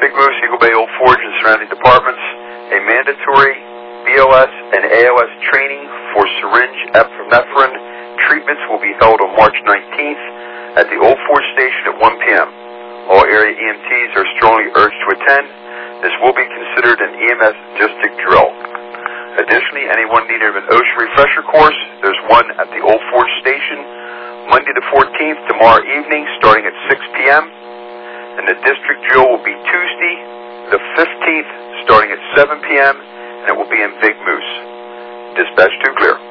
Big Moose, Eagle Bay, Old Forge, and surrounding departments, a mandatory BLS and ALS training for syringe epinephrine treatments will be held on March 19th at the Old Forge Station at 1 p.m. All area EMTs are strongly urged to attend. This will be considered an EMS logistic drill. Additionally, anyone needing an OSHA refresher course, there's one at the Old Forge Station Monday the 14th, tomorrow evening, starting at 6 p.m. And the district drill will be Tuesday the 15th, starting at 7 p.m., and it will be in Big Moose. Dispatch 2 clear.